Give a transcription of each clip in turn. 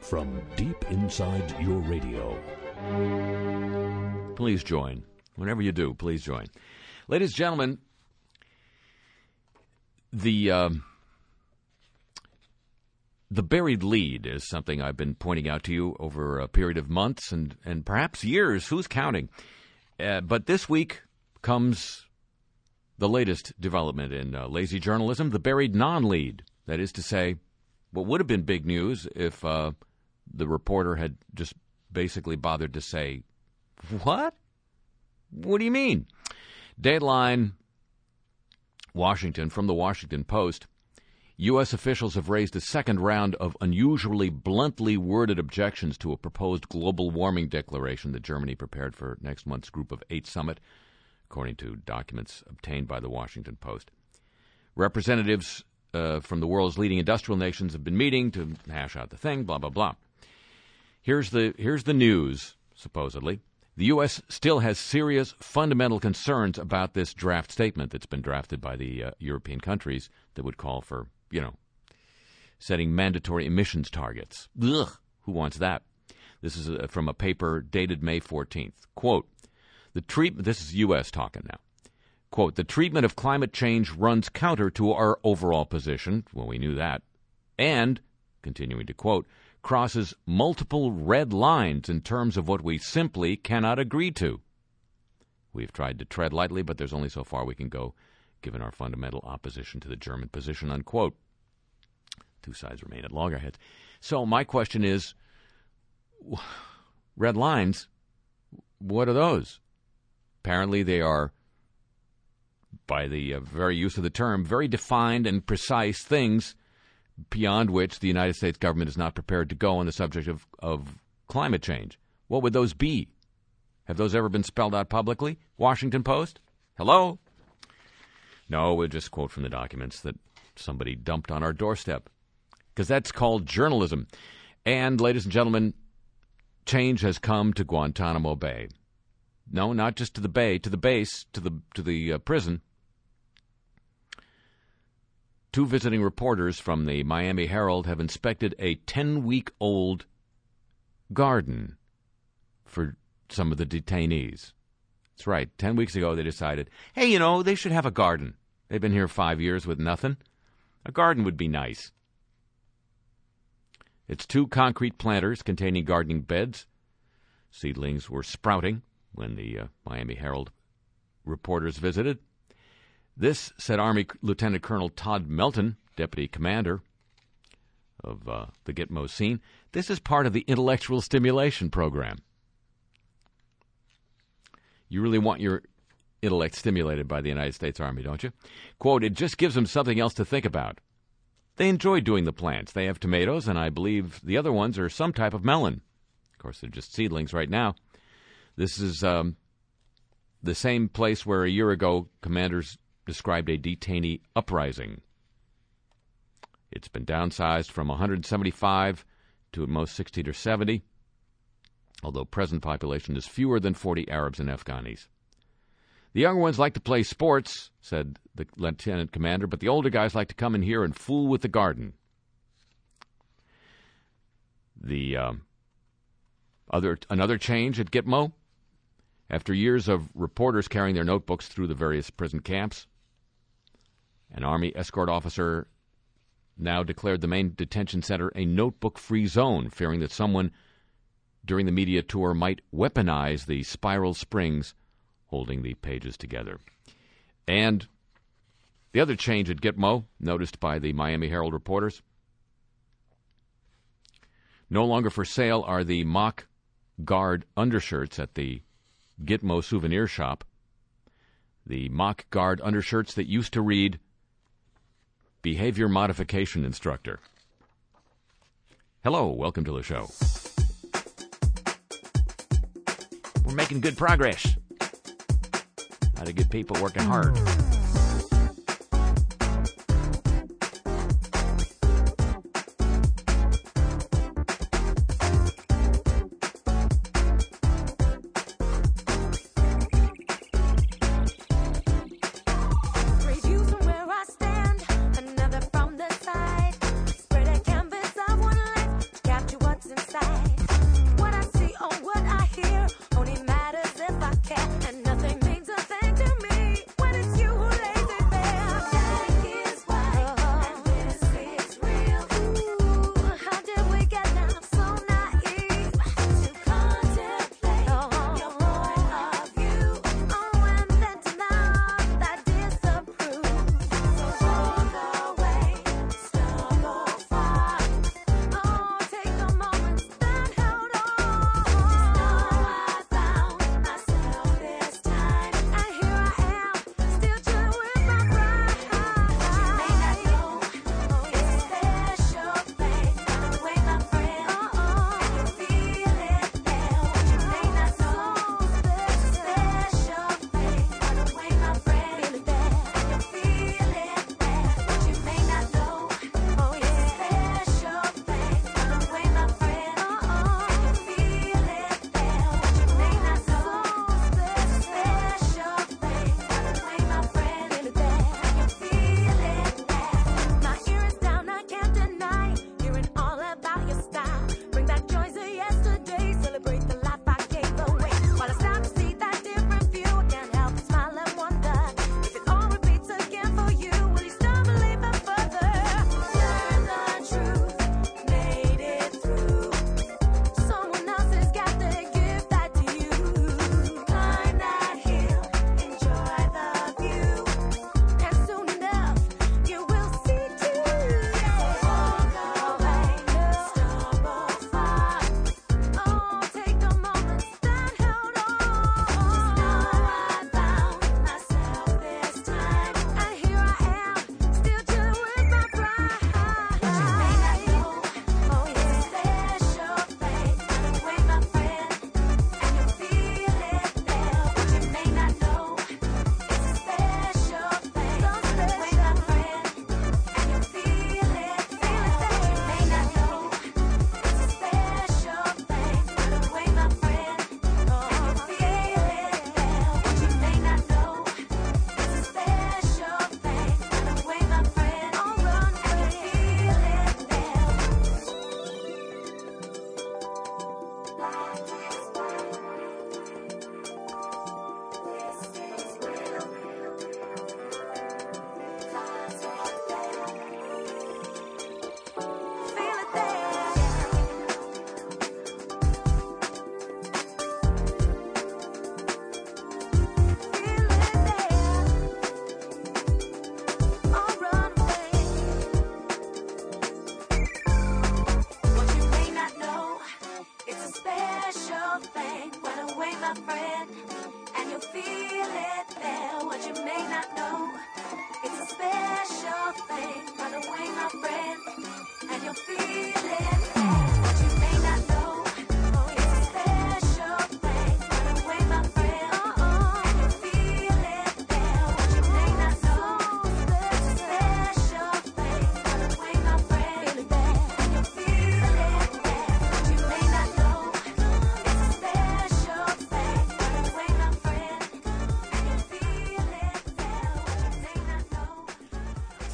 from deep inside your radio. Please join. Whenever you do, please join. Ladies and gentlemen, the buried lead is something I've been pointing out to you over a period of months and perhaps years. Who's counting? But this week comes the latest development in lazy journalism, the buried non-lead. That is to say, what would have been big news if the reporter had just basically bothered to say, what? What do you mean? Dateline, Washington, from the Washington Post, U.S. officials have raised a second round of unusually bluntly worded objections to a proposed global warming declaration that Germany prepared for next month's Group of Eight summit, according to documents obtained by the Washington Post. Representatives from the world's leading industrial nations have been meeting to hash out the thing, blah, blah, blah. Here's the news, supposedly. The U.S. still has serious fundamental concerns about this draft statement that's been drafted by the European countries that would call for, setting mandatory emissions targets. Ugh, who wants that? This is from a paper dated May 14th. Quote, this is U.S. talking now. Quote, the treatment of climate change runs counter to our overall position, well, we knew that, and, continuing to quote, crosses multiple red lines in terms of what we simply cannot agree to. We've tried to tread lightly, but there's only so far we can go, given our fundamental opposition to the German position, unquote. Two sides remain at loggerheads. So my question is, red lines, what are those? Apparently they are, by the very use of the term, very defined and precise things beyond which the United States government is not prepared to go on the subject of climate change. What would those be? Have those ever been spelled out publicly? Washington Post? Hello? No, we'll just quote from the documents that somebody dumped on our doorstep. Because that's called journalism. And, ladies and gentlemen, change has come to Guantanamo Bay. No, not just to the bay, to the base, to the prison. Two visiting reporters from the Miami Herald have inspected a 10-week-old garden for some of the detainees. That's right. 10 weeks ago, they decided, hey, they should have a garden. They've been here 5 years with nothing. A garden would be nice. It's 2 concrete planters containing gardening beds. Seedlings were sprouting when the Miami Herald reporters visited. This, said Army Lieutenant Colonel Todd Melton, deputy commander of the Gitmo scene, this is part of the intellectual stimulation program. You really want your intellect stimulated by the United States Army, don't you? Quote, it just gives them something else to think about. They enjoy doing the plants. They have tomatoes, and I believe the other ones are some type of melon. Of course, they're just seedlings right now. This is the same place where a year ago commanders described a detainee uprising. It's been downsized from 175 to at most 60 or 70, although present population is fewer than 40 Arabs and Afghanis. The younger ones like to play sports, said the lieutenant commander, but the older guys like to come in here and fool with the garden. Another change at Gitmo. After years of reporters carrying their notebooks through the various prison camps, an Army escort officer now declared the main detention center a notebook-free zone, fearing that someone during the media tour might weaponize the spiral springs holding the pages together. And the other change at Gitmo, noticed by the Miami Herald reporters, no longer for sale are the mock guard undershirts at the Gitmo souvenir shop. The mock guard undershirts that used to read Behavior Modification Instructor. Hello, welcome to the show. We're making good progress. A lot of good people working hard. What's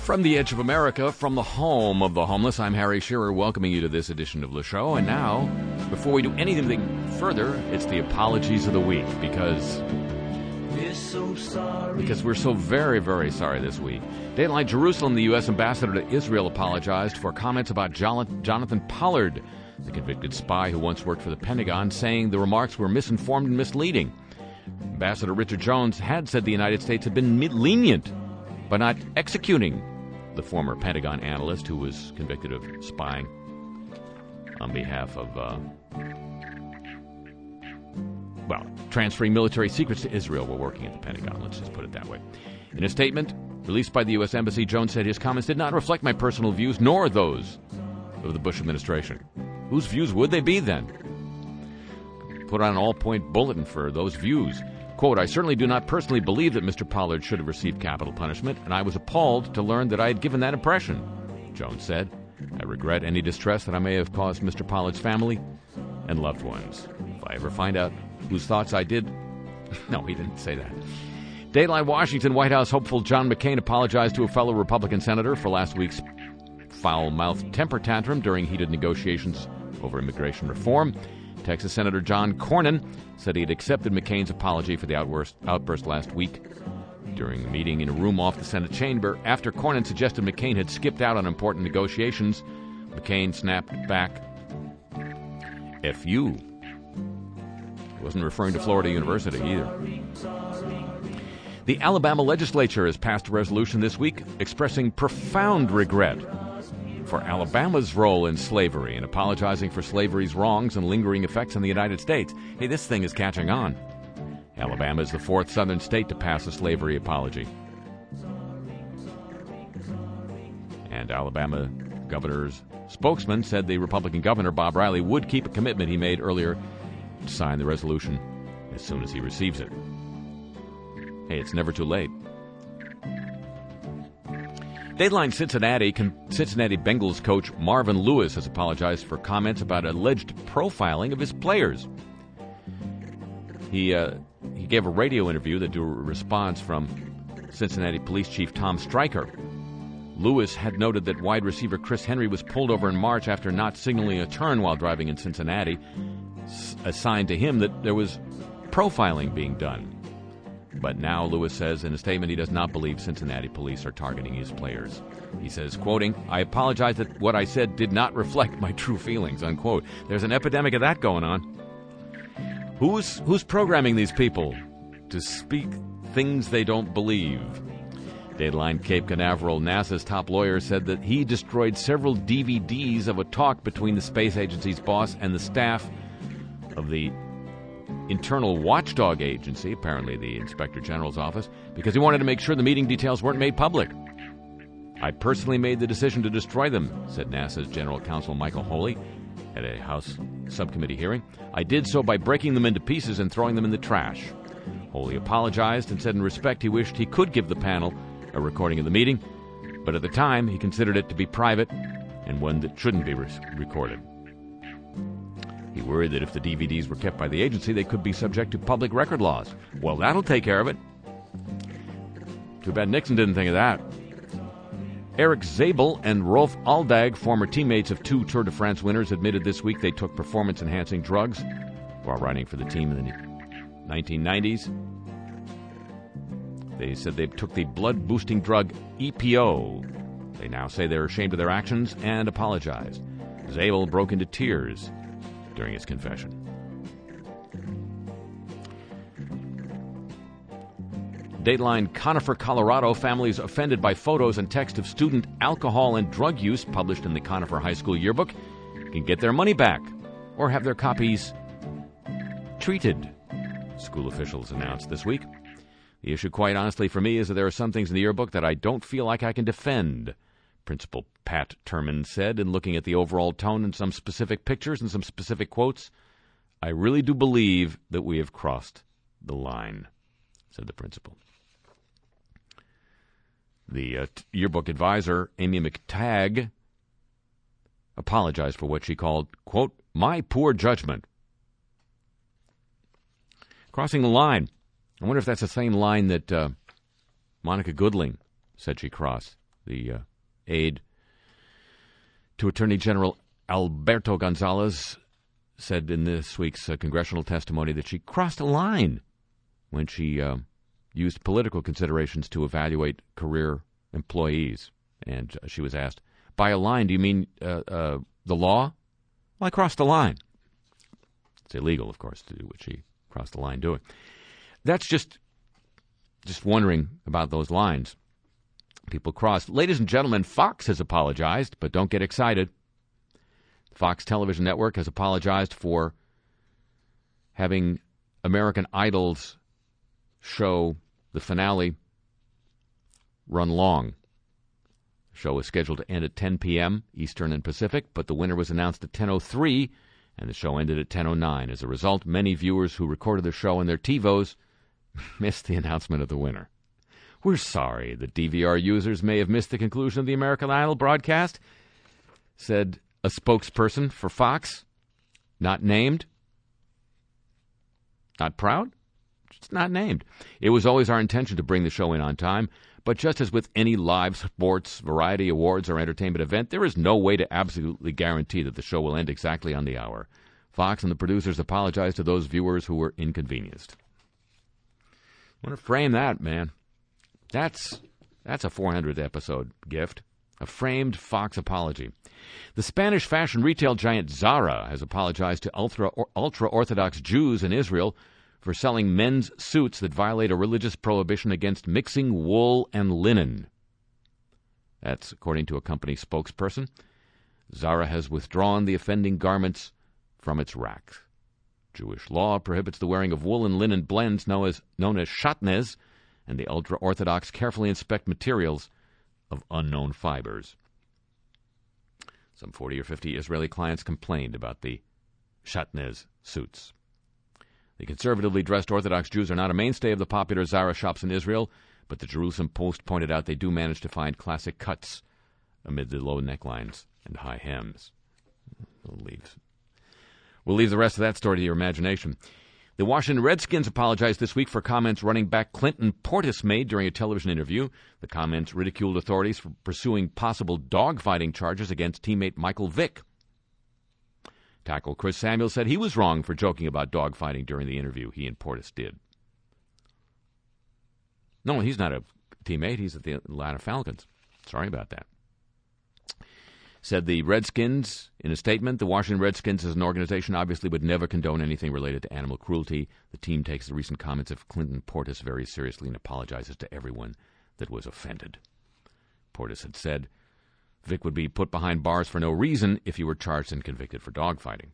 From the edge of America, from the home of the homeless, I'm Harry Shearer, welcoming you to this edition of the show. And now, before we do anything further, it's the apologies of the week, because we're so very, very sorry this week. Dateline Jerusalem, the U.S. ambassador to Israel, apologized for comments about Jonathan Pollard, the convicted spy who once worked for the Pentagon, saying the remarks were misinformed and misleading. Ambassador Richard Jones had said the United States had been lenient by not executing the former Pentagon analyst who was convicted of spying on behalf of, transferring military secrets to Israel while working at the Pentagon. Let's just put it that way. In a statement released by the U.S. Embassy, Jones said his comments did not reflect my personal views, nor those of the Bush administration. Whose views would they be then? Put on an all-point bulletin for those views. Quote, I certainly do not personally believe that Mr. Pollard should have received capital punishment, and I was appalled to learn that I had given that impression, Jones said. I regret any distress that I may have caused Mr. Pollard's family and loved ones. If I ever find out whose thoughts I did... No, he didn't say that. Dateline Washington, White House hopeful John McCain apologized to a fellow Republican senator for last week's foul-mouthed temper tantrum during heated negotiations over immigration reform. Texas Senator John Cornyn said he had accepted McCain's apology for the outburst last week during a meeting in a room off the Senate chamber. After Cornyn suggested McCain had skipped out on important negotiations, McCain snapped back, F you. He wasn't referring to Florida University either. The Alabama legislature has passed a resolution this week expressing profound regret for Alabama's role in slavery and apologizing for slavery's wrongs and lingering effects in the United States. Hey, this thing is catching on. Alabama is the fourth southern state to pass a slavery apology. And Alabama governor's spokesman said the Republican governor, Bob Riley, would keep a commitment he made earlier to sign the resolution as soon as he receives it. Hey, it's never too late. Dateline Cincinnati Bengals coach Marvin Lewis has apologized for comments about alleged profiling of his players. He gave a radio interview that drew a response from Cincinnati Police Chief Tom Stryker. Lewis had noted that wide receiver Chris Henry was pulled over in March after not signaling a turn while driving in Cincinnati, a sign to him that there was profiling being done. But now, Lewis says in a statement, he does not believe Cincinnati police are targeting his players. He says, quoting, I apologize that what I said did not reflect my true feelings, unquote. There's an epidemic of that going on. Who's programming these people to speak things they don't believe? Dateline Cape Canaveral, NASA's top lawyer, said that he destroyed several DVDs of a talk between the space agency's boss and the staff of the Internal Watchdog Agency, apparently the Inspector General's office, because he wanted to make sure the meeting details weren't made public. I personally made the decision to destroy them, said NASA's General Counsel Michael Holy at a House subcommittee hearing. I did so by breaking them into pieces and throwing them in the trash. Holy apologized and said in respect he wished he could give the panel a recording of the meeting, but at the time he considered it to be private and one that shouldn't be recorded. He worried that if the DVDs were kept by the agency, they could be subject to public record laws. Well, that'll take care of it. Too bad Nixon didn't think of that. Eric Zabel and Rolf Aldag, former teammates of two Tour de France winners, admitted this week they took performance-enhancing drugs while riding for the team in the 1990s. They said they took the blood-boosting drug EPO. They now say they're ashamed of their actions and apologized. Zabel broke into tears during his confession. Dateline Conifer, Colorado, families offended by photos and text of student alcohol and drug use published in the Conifer High School yearbook can get their money back or have their copies treated, school officials announced this week. The issue, quite honestly, for me is that there are some things in the yearbook that I don't feel like I can defend, Principal Pat Turman said, in looking at the overall tone and some specific pictures and some specific quotes. I really do believe that we have crossed the line, said the principal. The yearbook advisor, Amy McTagg, apologized for what she called, quote, my poor judgment. Crossing the line. I wonder if that's the same line that Monica Goodling said she crossed The aide to Attorney General Alberto Gonzales said in this week's congressional testimony that she crossed a line when she used political considerations to evaluate career employees. And she was asked, by a line, do you mean the law? Well, I crossed the line. It's illegal, of course, to do what she crossed the line doing. That's just wondering about those lines people crossed. Ladies and gentlemen, Fox has apologized, but don't get excited. Fox Television Network has apologized for having American Idol's show, the finale, run long. The show was scheduled to end at 10 p.m. Eastern and Pacific, but the winner was announced at 10:03, and the show ended at 10:09. As a result, many viewers who recorded the show on their TiVos missed the announcement of the winner. We're sorry that DVR users may have missed the conclusion of the American Idol broadcast, said a spokesperson for Fox, not named. Not proud? Just not named. It was always our intention to bring the show in on time, but just as with any live sports, variety, awards, or entertainment event, there is no way to absolutely guarantee that the show will end exactly on the hour. Fox and the producers apologize to those viewers who were inconvenienced. I want to frame that, man. That's a 400th episode gift. A framed Fox apology. The Spanish fashion retail giant Zara has apologized to ultra-Orthodox Jews in Israel for selling men's suits that violate a religious prohibition against mixing wool and linen. That's according to a company spokesperson. Zara has withdrawn the offending garments from its rack. Jewish law prohibits the wearing of wool and linen blends known as shatnez, and the ultra-Orthodox carefully inspect materials of unknown fibers. Some 40 or 50 Israeli clients complained about the shatnez suits. The conservatively dressed Orthodox Jews are not a mainstay of the popular Zara shops in Israel, but the Jerusalem Post pointed out they do manage to find classic cuts amid the low necklines and high hems. We'll leave the rest of that story to your imagination. The Washington Redskins apologized this week for comments running back Clinton Portis made during a television interview. The comments ridiculed authorities for pursuing possible dogfighting charges against teammate Michael Vick. Tackle Chris Samuel said he was wrong for joking about dogfighting during the interview he and Portis did. No, he's not a teammate. He's at the Atlanta Falcons. Sorry about that. Said the Redskins in a statement, the Washington Redskins as an organization obviously would never condone anything related to animal cruelty. The team takes the recent comments of Clinton Portis very seriously and apologizes to everyone that was offended. Portis had said Vick would be put behind bars for no reason if he were charged and convicted for dogfighting.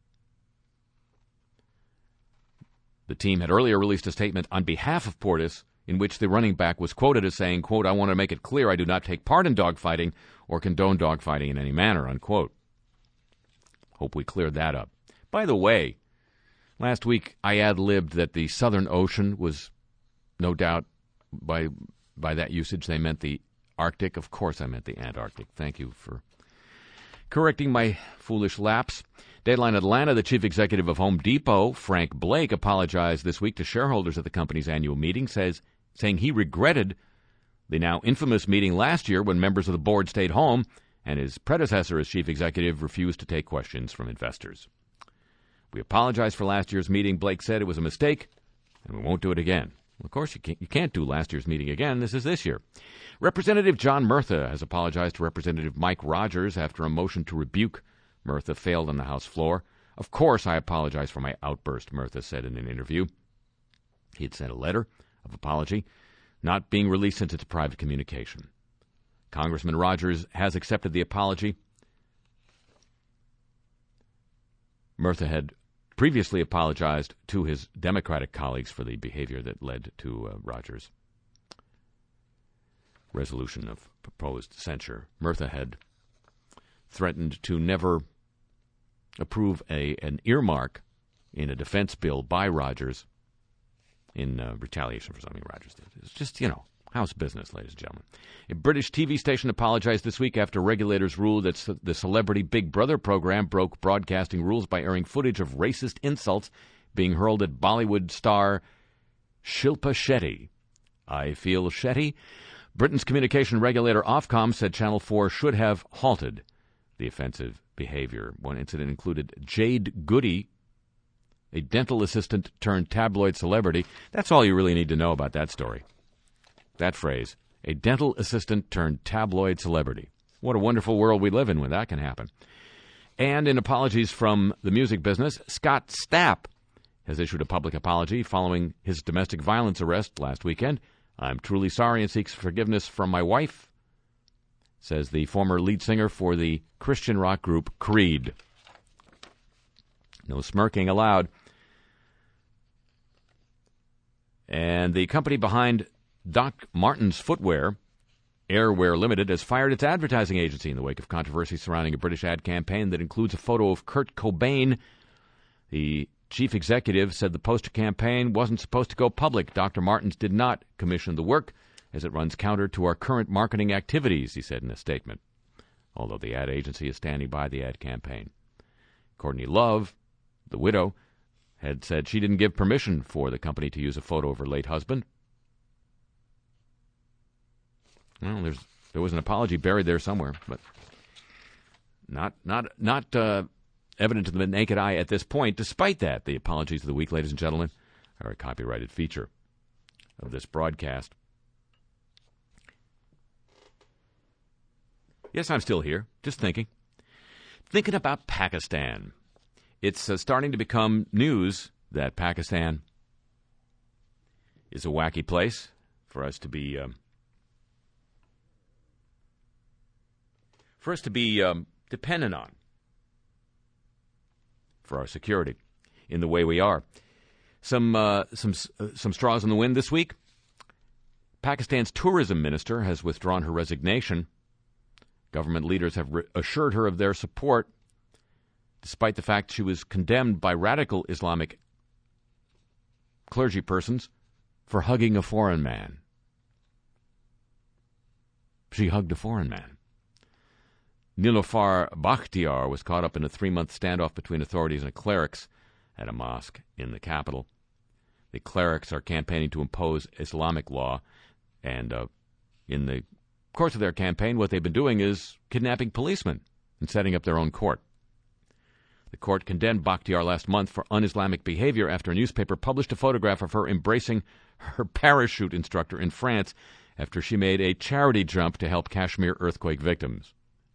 The team had earlier released a statement on behalf of Portis in which the running back was quoted as saying, quote, "I want to make it clear I do not take part in dogfighting or condone dogfighting in any manner," unquote. Hope we cleared that up. By the way, last week I ad-libbed that the Southern Ocean was, no doubt, by that usage they meant the Arctic. Of course I meant the Antarctic. Thank you for correcting my foolish lapse. Dateline Atlanta, the chief executive of Home Depot, Frank Blake, apologized this week to shareholders at the company's annual meeting, saying he regretted the now infamous meeting last year when members of the board stayed home and his predecessor as chief executive refused to take questions from investors. "We apologize for last year's meeting," Blake said. "It was a mistake, and we won't do it again." Well, of course, you can't do last year's meeting again. This is this year. Representative John Murtha has apologized to Representative Mike Rogers after a motion to rebuke Murtha failed on the House floor. "Of course I apologize for my outburst," Murtha said in an interview. He had sent a letter of apology, not being released since it's private communication. Congressman Rogers has accepted the apology. Murtha had previously apologized to his Democratic colleagues for the behavior that led to Rogers' resolution of proposed censure. Murtha had threatened to never approve an earmark in a defense bill by Rogers in retaliation for something Rogers did. It's just, house business, ladies and gentlemen. A British TV station apologized this week after regulators ruled that the Celebrity Big Brother program broke broadcasting rules by airing footage of racist insults being hurled at Bollywood star Shilpa Shetty. I feel Shetty. Britain's communication regulator Ofcom said Channel 4 should have halted the offensive behavior. One incident included Jade Goody, a dental assistant turned tabloid celebrity. That's all you really need to know about that story. That phrase, a dental assistant turned tabloid celebrity. What a wonderful world we live in when that can happen. And in apologies from the music business, Scott Stapp has issued a public apology following his domestic violence arrest last weekend. I'm truly sorry and seeks forgiveness from my wife, says the former lead singer for the Christian rock group Creed. No smirking allowed. And the company behind Doc Martens Footwear, Airwear Limited, has fired its advertising agency in the wake of controversy surrounding a British ad campaign that includes a photo of Kurt Cobain. The chief executive said the poster campaign wasn't supposed to go public. Dr. Martens did not commission the work, as it runs counter to our current marketing activities, he said in a statement, although the ad agency is standing by the ad campaign. Courtney Love, the widow, had said she didn't give permission for the company to use a photo of her late husband. Well, there was an apology buried there somewhere, but not evident to the naked eye at this point. Despite that, the apologies of the week, ladies and gentlemen, are a copyrighted feature of this broadcast. Yes, I'm still here, just thinking about Pakistan. It's starting to become news that Pakistan is a wacky place for us to be dependent on for our security in the way we are. Some straws in the wind this week. Pakistan's tourism minister has withdrawn her resignation. Government leaders have assured her of their support, despite the fact she was condemned by radical Islamic clergy persons for hugging a foreign man. She hugged a foreign man. Nilofar Bakhtiar was caught up in a 3-month standoff between authorities and clerics at a mosque in the capital. The clerics are campaigning to impose Islamic law, and in the course of their campaign, what they've been doing is kidnapping policemen and setting up their own court. The court condemned Bakhtiar last month for un-Islamic behavior after a newspaper published a photograph of her embracing her parachute instructor in France after she made a charity jump to help Kashmir earthquake victims.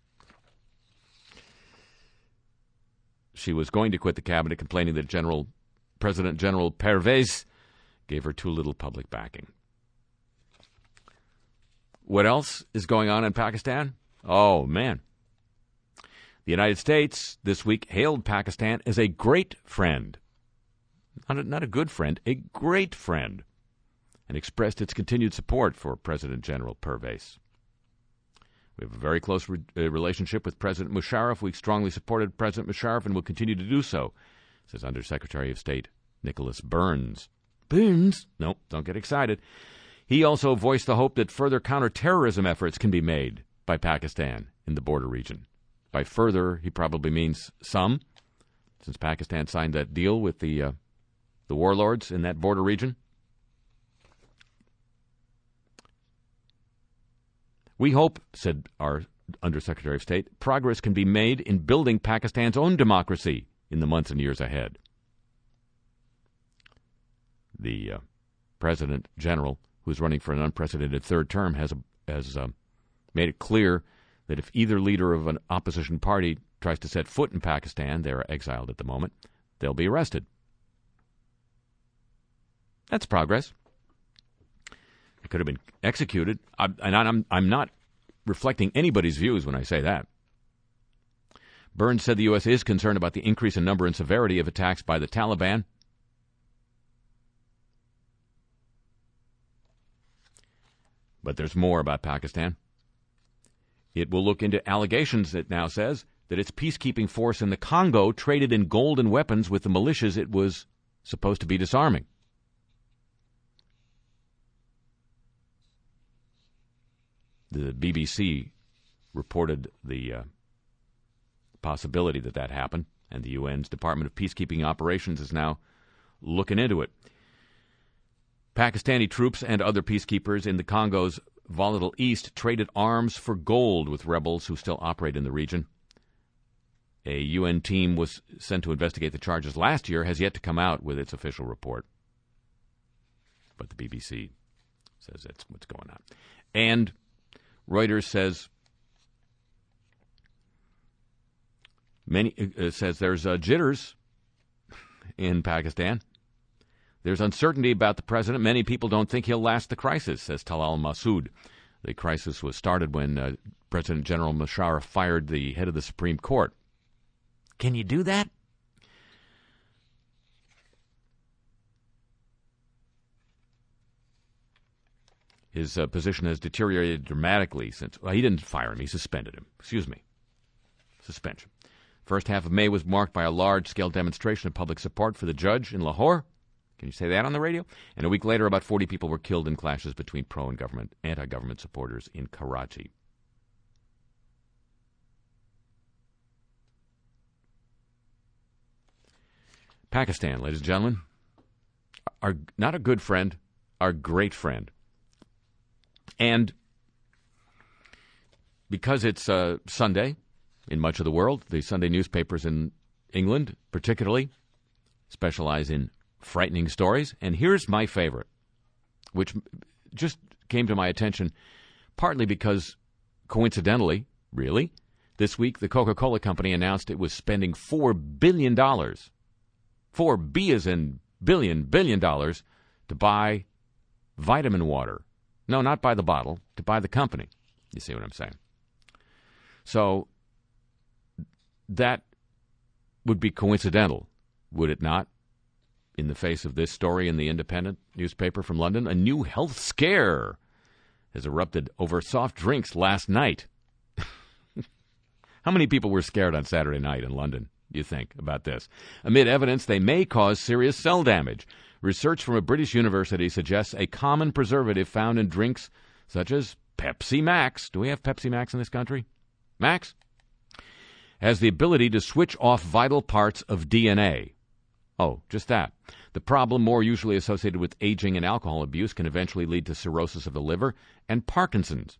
She was going to quit the cabinet, complaining that President General Pervez gave her too little public backing. What else is going on in Pakistan? Oh, man. The United States this week hailed Pakistan as a great friend. Not a good friend, a great friend, and expressed its continued support for President General Pervez. We have a very close relationship with President Musharraf. We strongly supported President Musharraf and will continue to do so, says Undersecretary of State Nicholas Burns. Burns? No, don't get excited. He also voiced the hope that further counterterrorism efforts can be made by Pakistan in the border region. By further, he probably means some, since Pakistan signed that deal with the warlords in that border region. We hope, said our Undersecretary of State, progress can be made in building Pakistan's own democracy in the months and years ahead. The President General, who's running for an unprecedented third term, has made it clear that if either leader of an opposition party tries to set foot in Pakistan, they're exiled at the moment, they'll be arrested. That's progress. It could have been executed. I'm not reflecting anybody's views when I say that. Burns said the U.S. is concerned about the increase in number and severity of attacks by the Taliban. But there's more about Pakistan. It will look into allegations, it now says, that its peacekeeping force in the Congo traded in gold and weapons with the militias it was supposed to be disarming. The BBC reported the possibility that happened, and the UN's Department of Peacekeeping Operations is now looking into it. Pakistani troops and other peacekeepers in the Congo's volatile East traded arms for gold with rebels who still operate in the region. A UN team was sent to investigate the charges last year, has yet to come out with its official report. But the BBC says that's what's going on. And Reuters says says there's jitters in Pakistan. There's uncertainty about the president. Many people don't think he'll last the crisis, says Talal Masood. The crisis was started when President General Musharraf fired the head of the Supreme Court. Can you do that? His position has deteriorated dramatically since... Well, he didn't fire him. He suspended him. Suspension. First half of May was marked by a large-scale demonstration of public support for the judge in Lahore. Can you say that on the radio? And a week later, about 40 people were killed in clashes between pro- and anti-government supporters in Karachi. Pakistan, ladies and gentlemen, are not a good friend, our great friend. And because it's Sunday in much of the world, the Sunday newspapers in England particularly specialize in frightening stories. And here's my favorite, which just came to my attention partly because, coincidentally, really, this week the Coca-Cola Company announced it was spending $4 billion, 4B as in billion dollars, to buy vitamin water. No, not buy the bottle, to buy the company. You see what I'm saying? So that would be coincidental, would it not? In the face of this story in the Independent newspaper from London, a new health scare has erupted over soft drinks last night. How many people were scared on Saturday night in London, do you think, about this? Amid evidence they may cause serious cell damage, research from a British university suggests a common preservative found in drinks such as Pepsi Max. Do we have Pepsi Max in this country? Max? Has the ability to switch off vital parts of DNA. Oh, just that. The problem, more usually associated with aging and alcohol abuse, can eventually lead to cirrhosis of the liver and Parkinson's.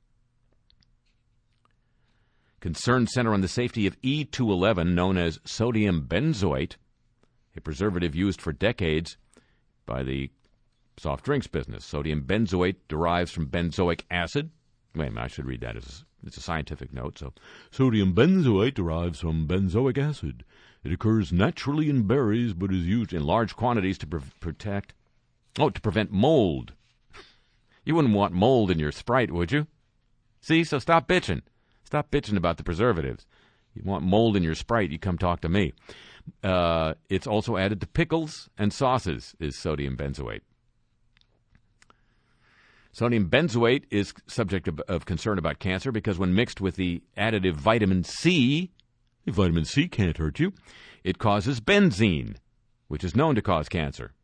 Concerns center on the safety of E211, known as sodium benzoate, a preservative used for decades by the soft drinks business. Sodium benzoate derives from benzoic acid. Wait a minute, I should read that. It's a scientific note. So, sodium benzoate derives from benzoic acid. It occurs naturally in berries, but is used in large quantities to prevent mold. You wouldn't want mold in your Sprite, would you? See, so stop bitching. Stop bitching about the preservatives. You want mold in your Sprite, you come talk to me. It's also added to pickles and sauces, is sodium benzoate. Sodium benzoate is subject of concern about cancer because when mixed with the additive vitamin C, vitamin C can't hurt you, it causes benzene, which is known to cause cancer.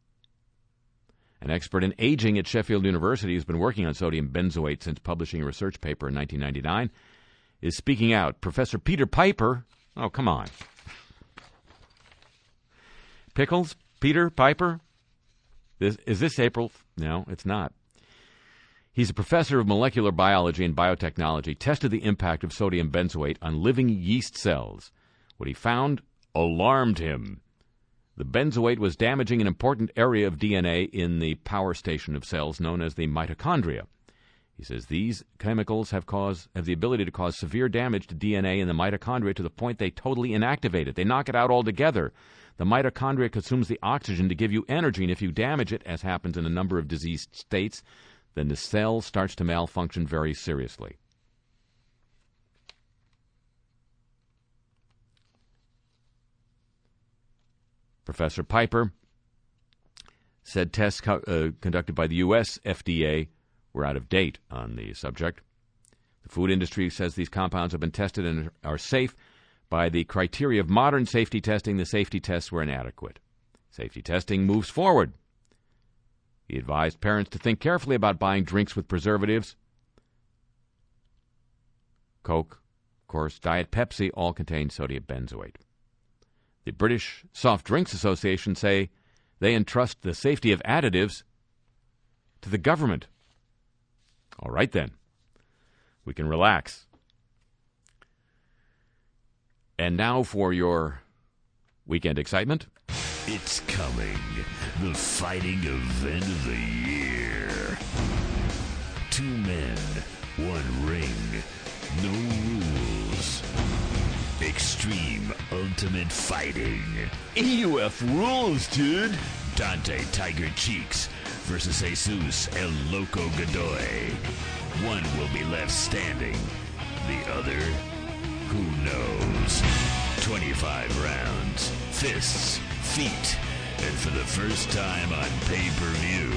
An expert in aging at Sheffield University who's been working on sodium benzoate since publishing a research paper in 1999 is speaking out. Professor Peter Piper, oh, come on. Pickles? Peter Piper? Is this April? No, it's not. He's a professor of molecular biology and biotechnology, tested the impact of sodium benzoate on living yeast cells. What he found alarmed him. The benzoate was damaging an important area of DNA in the power station of cells known as the mitochondria. He says these chemicals have the ability to cause severe damage to DNA in the mitochondria to the point they totally inactivate it. They knock it out altogether. The mitochondria consumes the oxygen to give you energy, and if you damage it, as happens in a number of diseased states, then the cell starts to malfunction very seriously. Professor Piper said tests conducted by the U.S. FDA were out of date on the subject. The food industry says these compounds have been tested and are safe. By the criteria of modern safety testing, the safety tests were inadequate. Safety testing moves forward. He advised parents to think carefully about buying drinks with preservatives. Coke, of course, Diet Pepsi all contain sodium benzoate. The British Soft Drinks Association say they entrust the safety of additives to the government. All right, then. We can relax. And now for your weekend excitement. It's coming. The fighting event of the year. 2 men, 1 ring, no rules. Extreme Ultimate Fighting. EUF rules, dude. Dante Tiger Cheeks versus Jesus El Loco Godoy. One will be left standing. The other, who knows? 25 rounds, fists, feet, and for the first time on pay-per-view,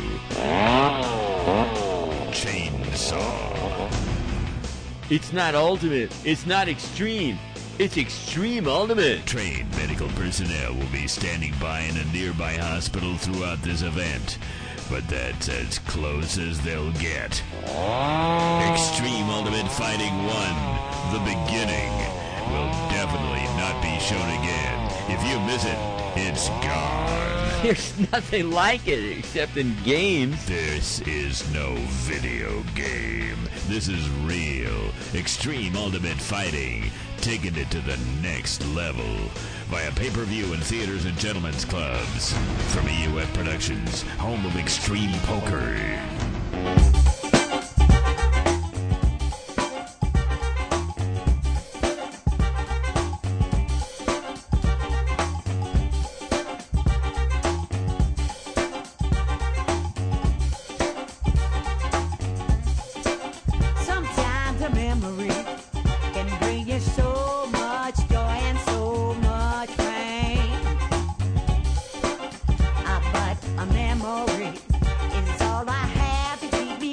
chainsaw. It's not ultimate. It's not extreme. It's extreme ultimate. Trained medical personnel will be standing by in a nearby hospital throughout this event, but that's as close as they'll get. Extreme Ultimate Fighting 1, the beginning, will definitely not be shown again. If you miss it, it's gone. There's nothing like it except in games. This is no video game. This is real. Extreme Ultimate Fighting, taking it to the next level. Via pay-per-view in theaters and gentlemen's clubs. From EUF Productions, home of Extreme Poker. Is all I have to keep me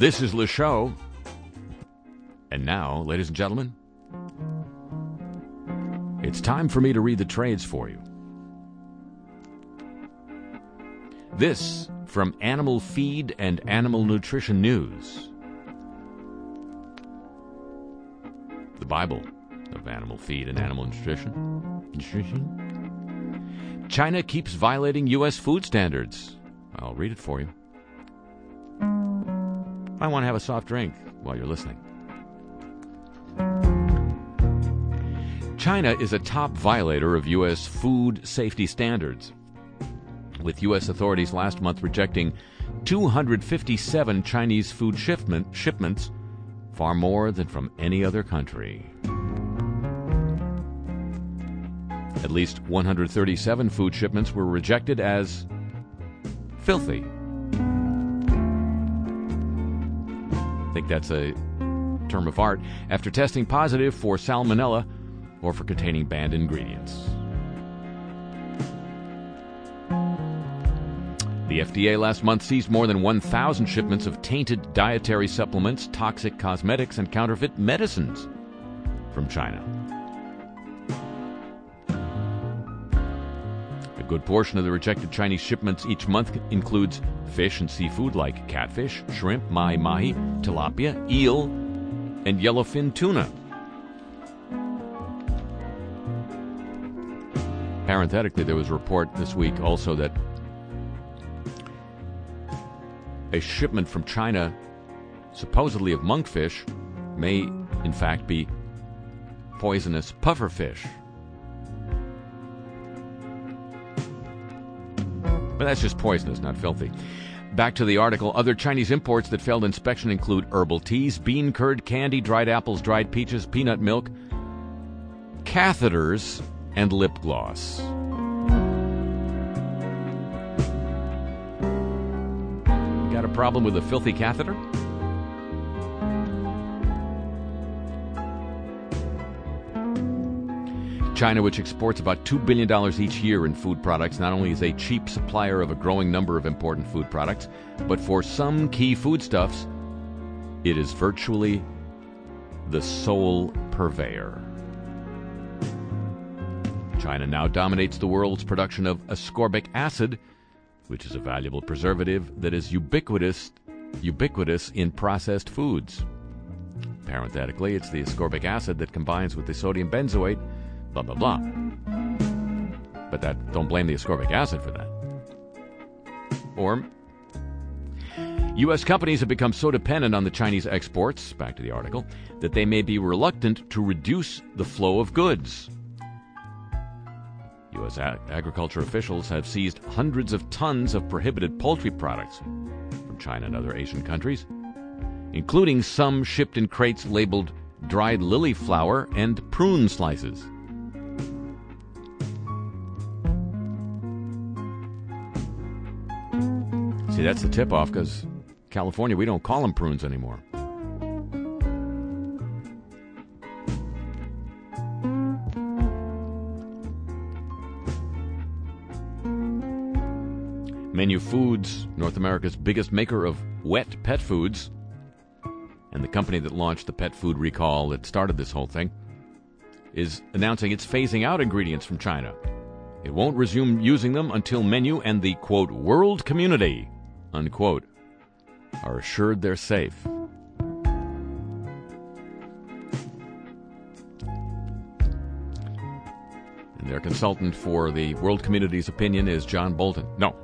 This is Le Show. And now, ladies and gentlemen, it's time for me to read the trades for you. This from Animal Feed and Animal Nutrition News. The Bible of animal feed and animal nutrition. China keeps violating U.S. food standards. I'll read it for you. I want to have a soft drink while you're listening. China is a top violator of U.S. food safety standards, with U.S. authorities last month rejecting 257 Chinese food shipments, far more than from any other country. At least 137 food shipments were rejected as filthy. I think that's a term of art, after testing positive for salmonella or for containing banned ingredients. The FDA last month seized more than 1,000 shipments of tainted dietary supplements, toxic cosmetics, and counterfeit medicines from China. A good portion of the rejected Chinese shipments each month includes fish and seafood like catfish, shrimp, mahi-mahi, tilapia, eel, and yellowfin tuna. Parenthetically, there was a report this week also that a shipment from China, supposedly of monkfish, may in fact be poisonous pufferfish. But that's just poisonous, not filthy. Back to the article. Other Chinese imports that failed inspection include herbal teas, bean curd, candy, dried apples, dried peaches, peanut milk, catheters, and lip gloss. Got a problem with a filthy catheter? China, which exports about $2 billion each year in food products, not only is a cheap supplier of a growing number of important food products, but for some key foodstuffs, it is virtually the sole purveyor. China now dominates the world's production of ascorbic acid, which is a valuable preservative that is ubiquitous in processed foods. Parenthetically, it's the ascorbic acid that combines with the sodium benzoate, blah, blah, blah. But don't blame the ascorbic acid for that. Or, U.S. companies have become so dependent on the Chinese exports, back to the article, that they may be reluctant to reduce the flow of goods. U.S. agriculture officials have seized hundreds of tons of prohibited poultry products from China and other Asian countries, including some shipped in crates labeled dried lily flower and prune slices. See, that's the tip-off, because California, we don't call them prunes anymore. Menu Foods, North America's biggest maker of wet pet foods, and the company that launched the pet food recall that started this whole thing, is announcing it's phasing out ingredients from China. It won't resume using them until Menu and the, quote, world community, unquote, are assured they're safe. And their consultant for the world community's opinion is John Bolton. No,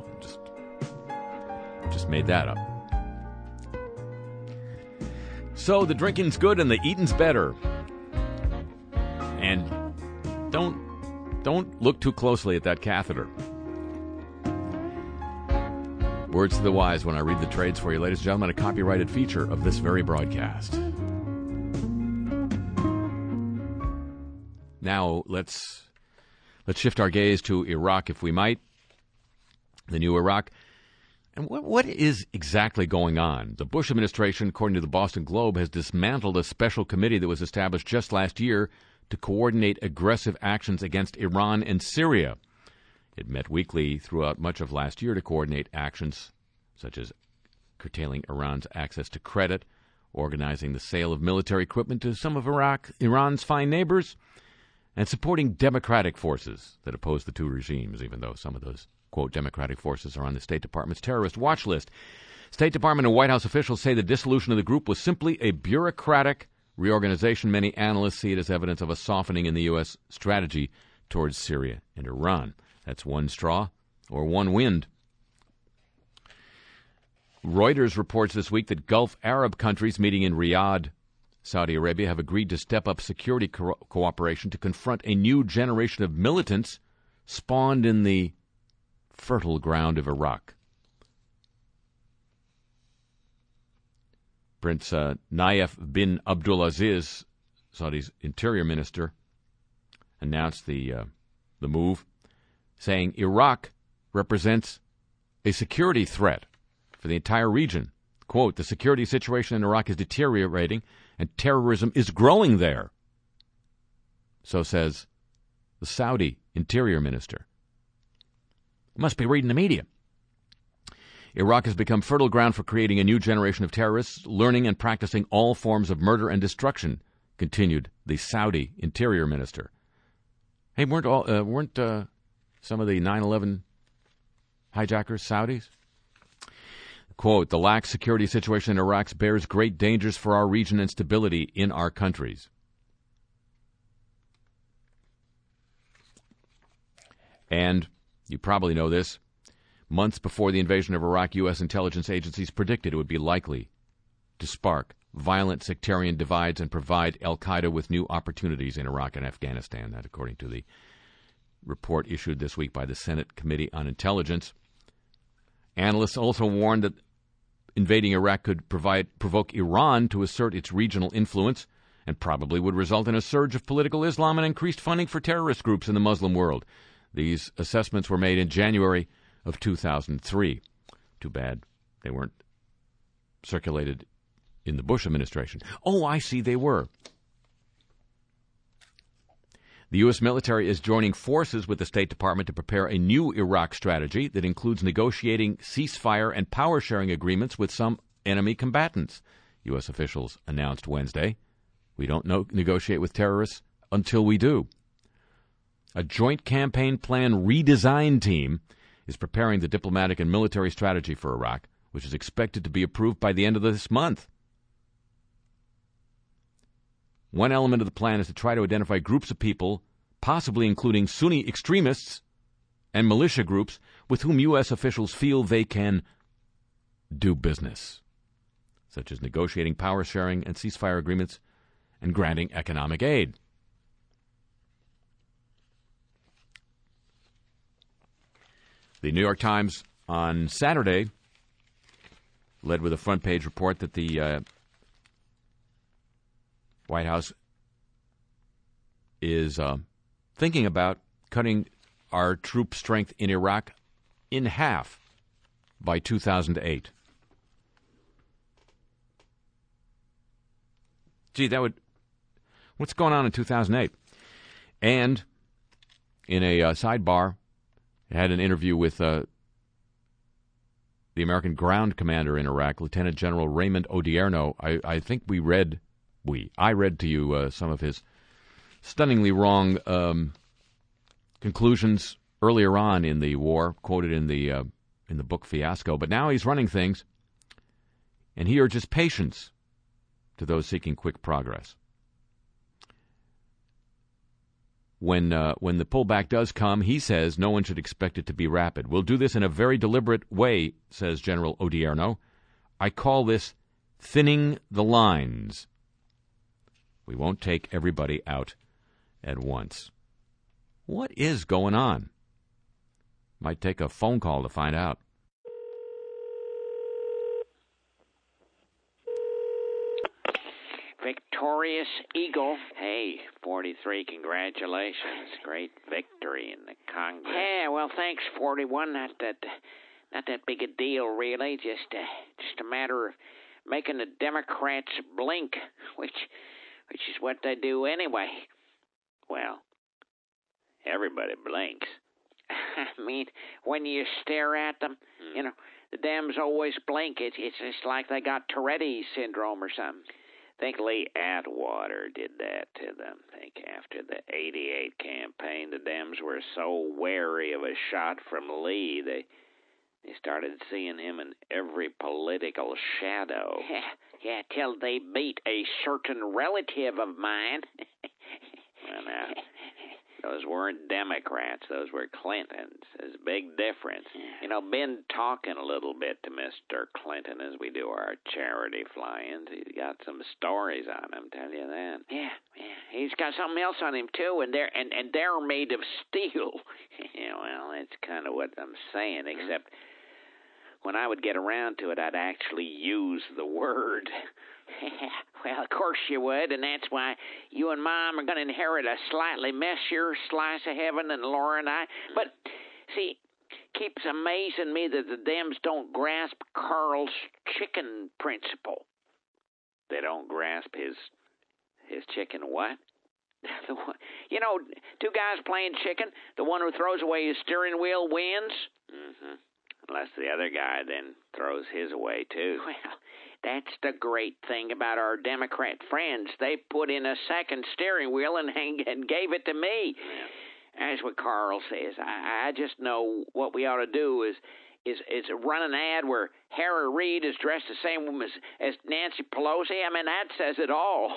just made that up. So the drinking's good and the eating's better. And don't look too closely at that catheter. Words to the wise when I read the trades for you, ladies and gentlemen, a copyrighted feature of this very broadcast. Now let's shift our gaze to Iraq, if we might. The new Iraq. And what is exactly going on? The Bush administration, according to the Boston Globe, has dismantled a special committee that was established just last year to coordinate aggressive actions against Iran and Syria. It met weekly throughout much of last year to coordinate actions such as curtailing Iran's access to credit, organizing the sale of military equipment to some of Iran's fine neighbors, and supporting democratic forces that oppose the two regimes, even though some of those, quote, democratic forces are on the State Department's terrorist watch list. State Department and White House officials say the dissolution of the group was simply a bureaucratic reorganization. Many analysts see it as evidence of a softening in the U.S. strategy towards Syria and Iran. That's one straw or one wind. Reuters reports this week that Gulf Arab countries meeting in Riyadh, Saudi Arabia, have agreed to step up security cooperation to confront a new generation of militants spawned in the fertile ground of Iraq. Prince Nayef bin Abdulaziz, Saudi's interior minister, announced the move, saying Iraq represents a security threat for the entire region. Quote, the security situation in Iraq is deteriorating and terrorism is growing there. So says the Saudi interior minister. Must be reading the media. Iraq has become fertile ground for creating a new generation of terrorists, learning and practicing all forms of murder and destruction, continued the Saudi interior minister. Hey, weren't some of the 9/11 hijackers Saudis? Quote, the lax security situation in Iraq bears great dangers for our region and stability in our countries. And you probably know this. Months before the invasion of Iraq, U.S. intelligence agencies predicted it would be likely to spark violent sectarian divides and provide al-Qaeda with new opportunities in Iraq and Afghanistan. That, according to the report issued this week by the Senate Committee on Intelligence. Analysts also warned that invading Iraq could provoke Iran to assert its regional influence and probably would result in a surge of political Islam and increased funding for terrorist groups in the Muslim world. These assessments were made in January of 2003. Too bad they weren't circulated in the Bush administration. Oh, I see they were. The U.S. military is joining forces with the State Department to prepare a new Iraq strategy that includes negotiating ceasefire and power-sharing agreements with some enemy combatants, U.S. officials announced Wednesday. We don't negotiate with terrorists until we do. A joint campaign plan redesign team is preparing the diplomatic and military strategy for Iraq, which is expected to be approved by the end of this month. One element of the plan is to try to identify groups of people, possibly including Sunni extremists and militia groups, with whom U.S. officials feel they can do business, such as negotiating power sharing and ceasefire agreements and granting economic aid. The New York Times on Saturday led with a front-page report that the White House is thinking about cutting our troop strength in Iraq in half by 2008. Gee, that would... What's going on in 2008? And in a sidebar, I had an interview with the American ground commander in Iraq, Lieutenant General Raymond Odierno. I think I read to you some of his stunningly wrong conclusions earlier on in the war, quoted in the book Fiasco. But now he's running things, and he urges patience to those seeking quick progress. When the pullback does come, he says no one should expect it to be rapid. We'll do this in a very deliberate way, says General Odierno. I call this thinning the lines. We won't take everybody out at once. What is going on? Might take a phone call to find out. Victorious Eagle. Hey, 43, congratulations. Great victory in the Congress. Yeah, well, thanks, 41. Not that big a deal, really. Just a matter of making the Democrats blink, which is what they do anyway. Well, everybody blinks. I mean, when you stare at them, the Dems always blink. It's just like they got Tourette's syndrome or something. Think Lee Atwater did that to them. Think after the '88 campaign, the Dems were so wary of a shot from Lee, they started seeing him in every political shadow. Yeah, till they beat a certain relative of mine. Well, now, those weren't Democrats. Those were Clintons. There's a big difference. You know, been talking a little bit to Mr. Clinton as we do our charity fly-ins. He's got some stories on him, tell you that. Yeah. He's got something else on him, too, and they're made of steel. Yeah, well, that's kind of what I'm saying, except when I would get around to it, I'd actually use the word. Well, of course you would, and that's why you and Mom are going to inherit a slightly messier slice of heaven than Laura and I. But, see, keeps amazing me that the Dems don't grasp Carl's chicken principle. They don't grasp his chicken what? You know, two guys playing chicken, the one who throws away his steering wheel wins. Mm-hmm. Unless the other guy then throws his away, too. Well, that's the great thing about our Democrat friends. They put in a second steering wheel and gave it to me. Yeah. That's what Carl says. I just know what we ought to do is run an ad where Harry Reid is dressed the same as Nancy Pelosi. I mean, that says it all.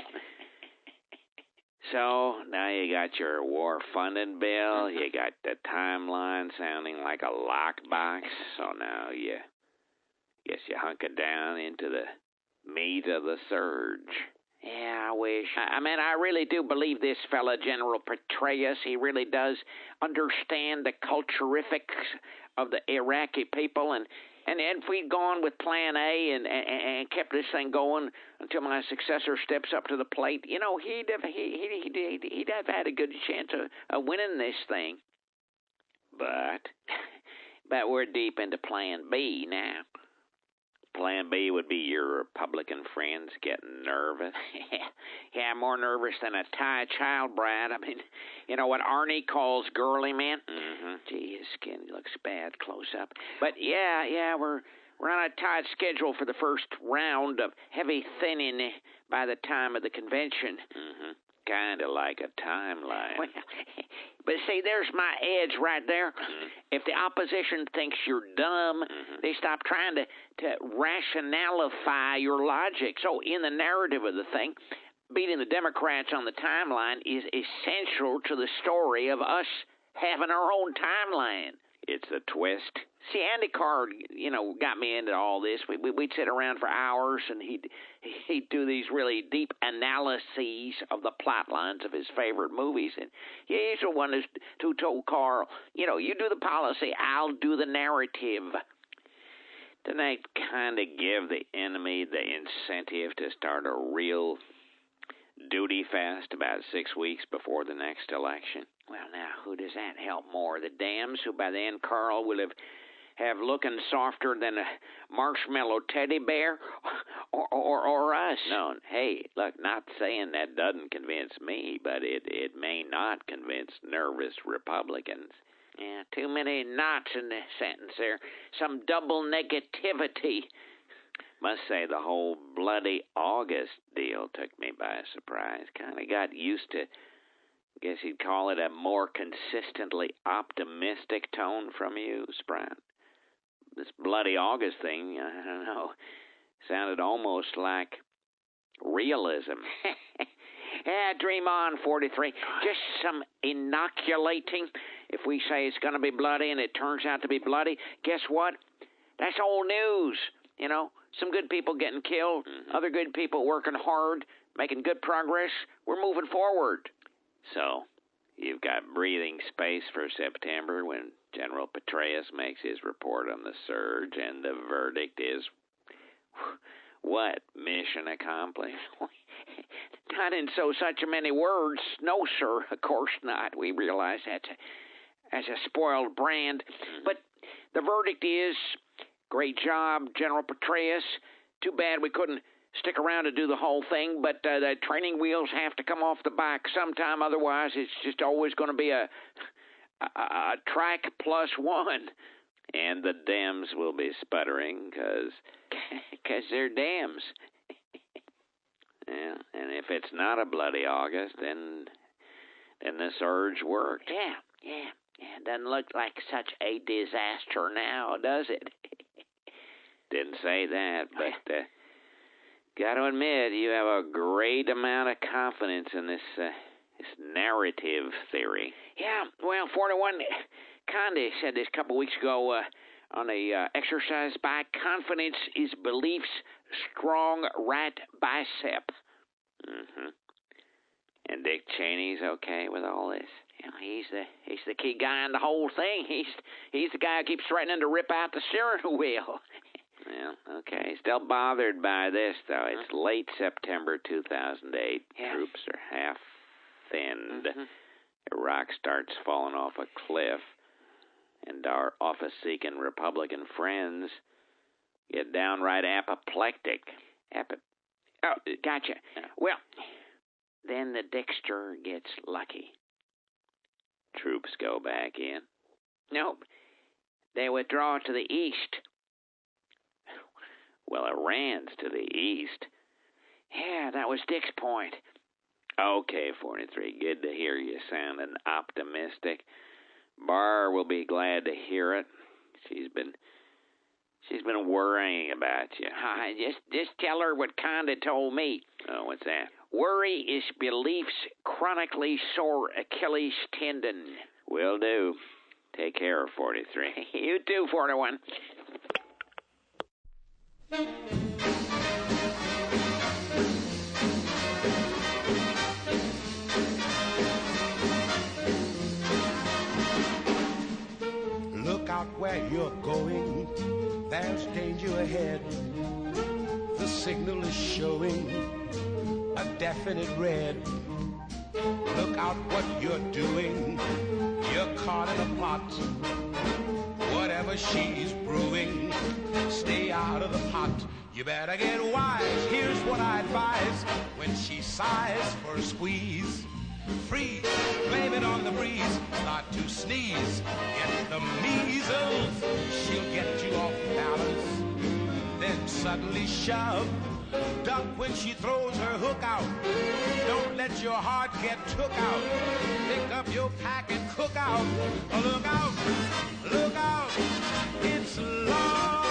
So, now you got your war funding bill, you got the timeline sounding like a lockbox, so now you hunker down into the meat of the surge. Yeah, I wish. I mean, I really do believe this fella, General Petraeus, he really does understand the culturifics of the Iraqi people, and if we'd gone with Plan A and kept this thing going until my successor steps up to the plate, you know, he'd have had a good chance of winning this thing. But we're deep into Plan B now. Plan B would be your Republican friends getting nervous. Yeah, more nervous than a Thai child bride. I mean, you know what Arnie calls girly men? Mm-hmm. Gee, his skin looks bad close up. But yeah, we're on a tight schedule for the first round of heavy thinning by the time of the convention. Mm-hmm. Kind of like a timeline. Well, but see, there's my edge right there. Mm-hmm. If the opposition thinks you're dumb, they stop trying to rationalify your logic. So in the narrative of the thing, beating the Democrats on the timeline is essential to the story of us having our own timeline. It's a twist. See, Andy Card, you know, got me into all this. We'd sit around for hours, and he'd do these really deep analyses of the plot lines of his favorite movies. And he's the one who told Carl, you know, you do the policy, I'll do the narrative. Didn't they kind of give the enemy the incentive to start a real duty fast about 6 weeks before the next election? Well, now, who does that help more? The Dems, who by then Carl will have looking softer than a marshmallow teddy bear, or us? No, hey, look, not saying that doesn't convince me, but it may not convince nervous Republicans. Yeah, too many knots in the sentence there. Some double negativity. Must say the whole bloody August deal took me by surprise. Kind of got used to, guess you'd call it a more consistently optimistic tone from you, Sprout. This bloody August thing, I don't know, sounded almost like realism. Yeah, dream on, 43. Just some inoculating. If we say it's going to be bloody and it turns out to be bloody, guess what? That's old news. You know, some good people getting killed, other good people working hard, making good progress. We're moving forward. So, you've got breathing space for September when General Petraeus makes his report on the surge, and the verdict is, what, mission accomplished? Not in such many words. No, sir, of course not. We realize that's a spoiled brand. But the verdict is, great job, General Petraeus. Too bad we couldn't stick around to do the whole thing, but the training wheels have to come off the bike sometime. Otherwise, it's just always going to be a track plus one. And the Dems will be sputtering because they're Dems. Yeah, and if it's not a bloody August, then the surge worked. Yeah. Doesn't look like such a disaster now, does it? Didn't say that, but got to admit, you have a great amount of confidence in this narrative theory. Yeah, well, 41 Conde said this a couple weeks ago on a exercise bike, confidence is belief's strong right bicep. Mm-hmm. And Dick Cheney's okay with all this. You know, he's the key guy in the whole thing. He's the guy who keeps threatening to rip out the steering wheel. Well, okay. Still bothered by this, though. It's late September 2008. Yeah. Troops are half thinned. Mm-hmm. Iraq starts falling off a cliff. And our office-seeking Republican friends get downright apoplectic. Oh, gotcha. Well, then the Dexter gets lucky. Troops go back in. Nope. They withdraw to the east. Well, Iran's to the east. Yeah, that was Dick's point. Okay, 43, good to hear you sounding optimistic. Barr will be glad to hear it. She's been worrying about you. Just tell her what Conde told me. Oh, what's that? Worry is belief's chronically sore Achilles tendon. Will do. Take care, 43. You too, 41. Look out where you're going. There's danger ahead. The signal is showing a definite red. Look out what you're doing. You're caught in a plot. Whatever she's brewing, stay out of the pot. You better get wise. Here's what I advise. When she sighs for a squeeze, freeze, blame it on the breeze. Start to sneeze, get the measles. She'll get you off balance, then suddenly shove. Duck when she throws her hook out. Don't let your heart get took out. Pick up your pack and cook out. Look out, look out, it's love.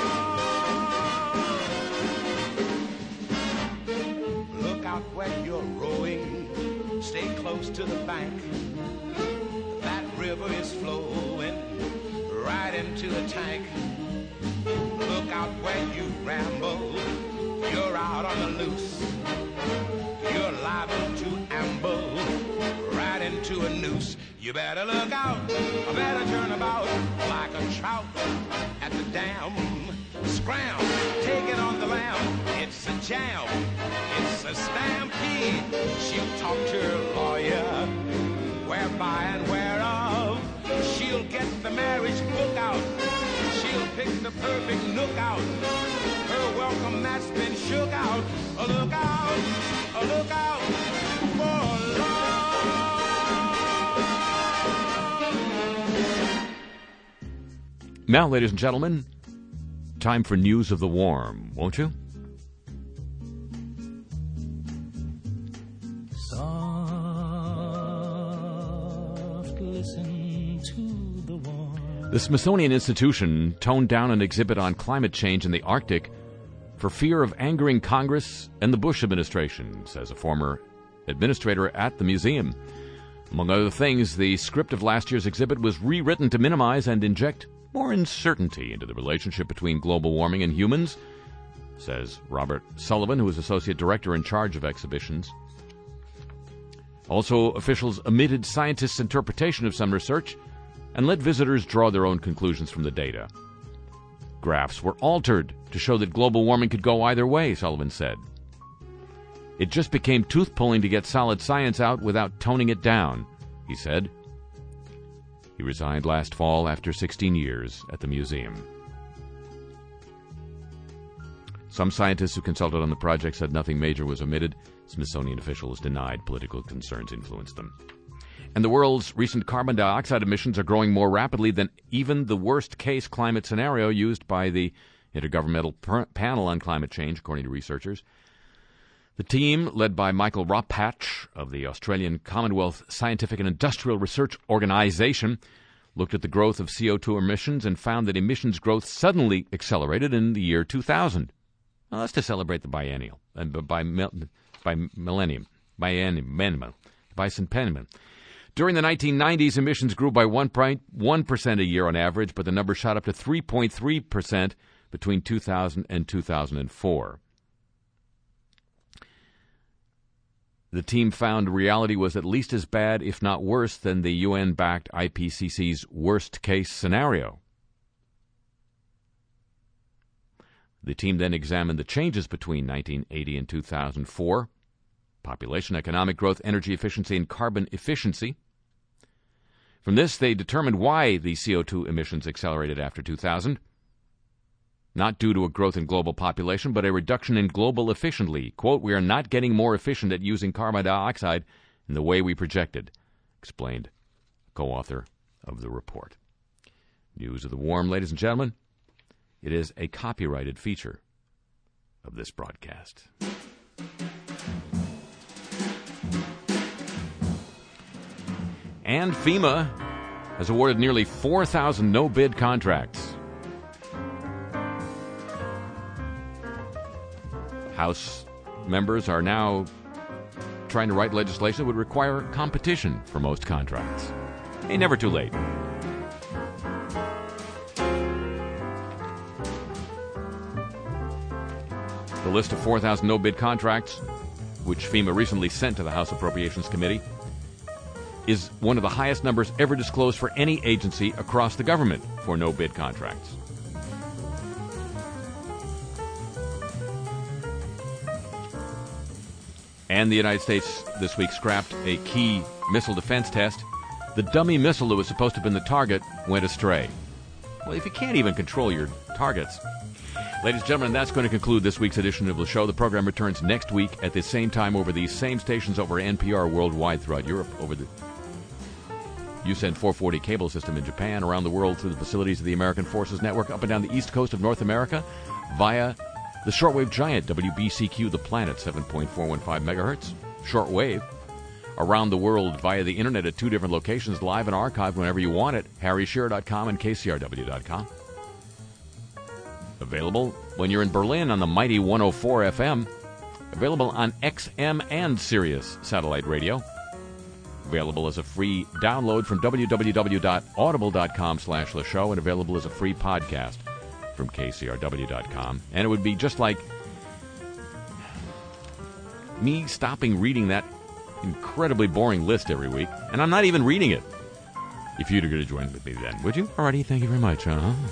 Look out when you're rowing. Stay close to the bank. That river is flowing right into the tank. Look out when you ramble. You're out on the loose. You're liable to amble right into a noose. You better look out, or better turn about like a trout at the dam. Scram, take it on the lam. It's a jam, it's a stampede. She'll talk to her lawyer, whereby and whereof. She'll get the marriage book out. She'll pick the perfect nook out. Her welcome mat's been shook out. Look out for love. Now, ladies and gentlemen, time for News of the Warm, won't you? Soft, listen to the warm. The Smithsonian Institution toned down an exhibit on climate change in the Arctic for fear of angering Congress and the Bush administration, says a former administrator at the museum. Among other things, the script of last year's exhibit was rewritten to minimize and inject more uncertainty into the relationship between global warming and humans, says Robert Sullivan, who is Associate Director in charge of exhibitions. Also, officials omitted scientists' interpretation of some research and let visitors draw their own conclusions from the data. Graphs were altered to show that global warming could go either way, Sullivan said. It just became tooth-pulling to get solid science out without toning it down, he said. He resigned last fall after 16 years at the museum. Some scientists who consulted on the project said nothing major was omitted. Smithsonian officials denied political concerns influenced them. And the world's recent carbon dioxide emissions are growing more rapidly than even the worst-case climate scenario used by the Intergovernmental Panel on Climate Change, according to researchers. The team, led by Michael Ropatch of the Australian Commonwealth Scientific and Industrial Research Organisation, looked at the growth of CO2 emissions and found that emissions growth suddenly accelerated in the year 2000. Well, that's to celebrate the biennial, bicentennial. During the 1990s, emissions grew by 1.1% a year on average, but the number shot up to 3.3% between 2000 and 2004. The team found reality was at least as bad, if not worse, than the UN-backed IPCC's worst-case scenario. The team then examined the changes between 1980 and 2004, population, economic growth, energy efficiency, and carbon efficiency. From this, they determined why the CO2 emissions accelerated after 2000. Not due to a growth in global population, but a reduction in global efficiency. Quote, "We are not getting more efficient at using carbon dioxide in the way we projected," explained a co-author of the report. News of the Warm, ladies and gentlemen. It is a copyrighted feature of this broadcast. And FEMA has awarded nearly 4,000 no-bid contracts. House members are now trying to write legislation that would require competition for most contracts. Hey, never too late. The list of 4,000 no-bid contracts, which FEMA recently sent to the House Appropriations Committee, is one of the highest numbers ever disclosed for any agency across the government for no-bid contracts. And the United States this week scrapped a key missile defense test. The dummy missile that was supposed to have been the target went astray. Well, if you can't even control your targets. Ladies and gentlemen, that's going to conclude this week's edition of the show. The program returns next week at the same time over these same stations over NPR worldwide throughout Europe, over the USEN 440 cable system in Japan, around the world through the facilities of the American Forces Network, up and down the east coast of North America, via the shortwave giant WBCQ The Planet, 7.415 megahertz, shortwave, around the world via the internet at two different locations, live and archived whenever you want it, harryshearer.com and kcrw.com. Available when you're in Berlin on the mighty 104 FM. Available on XM and Sirius satellite radio. Available as a free download from www.audible.com/theshow and available as a free podcast from kcrw.com. And it would be just like me stopping reading that incredibly boring list every week, and I'm not even reading it. If you'd agree to join with me then, would you? Alrighty, thank you very much.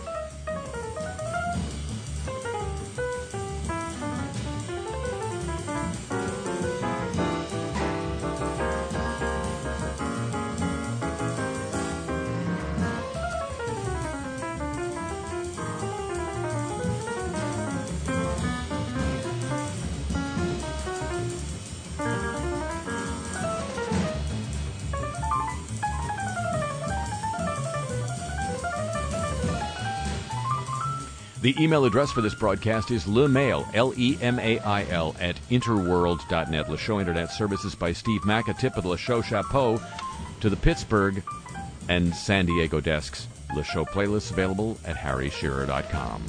The email address for this broadcast is lemail, Lemail, at interworld.net. LeShow Internet Services by Steve Mack. A tip of the LeShow Chapeau to the Pittsburgh and San Diego desks. LeShow playlists available at harryshearer.com.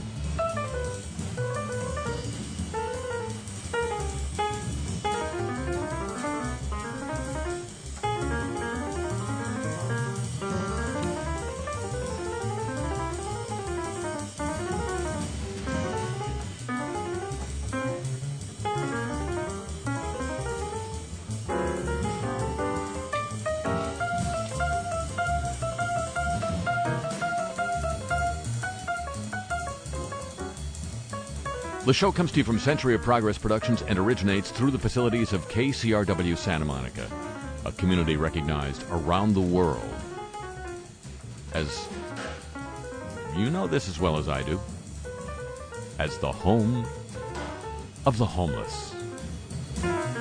The show comes to you from Century of Progress Productions and originates through the facilities of KCRW Santa Monica, a community recognized around the world as, you know this as well as I do, as the home of the homeless.